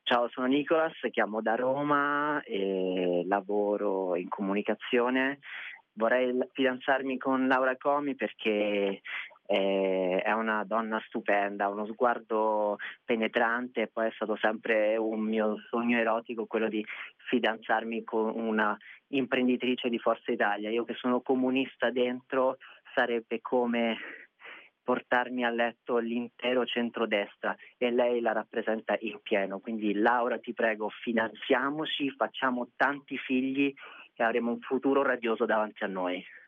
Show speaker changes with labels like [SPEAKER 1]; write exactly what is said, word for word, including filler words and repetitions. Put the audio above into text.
[SPEAKER 1] Ciao, sono Nicolas, chiamo da Roma e lavoro in comunicazione. Vorrei l fidanzarmi con Laura Comi perché, ehm, è una donna stupenda, ha uno sguardo penetrante e poi è stato sempre un mio sogno erotico quello di fidanzarmi con una imprenditrice di Forza Italia. Io che sono comunista dentro, sarebbe come portarmi a letto l'intero centrodestra e lei la rappresenta in pieno. Quindi Laura, ti prego, fidanziamoci, facciamo tanti figli e avremo un futuro radioso davanti a noi.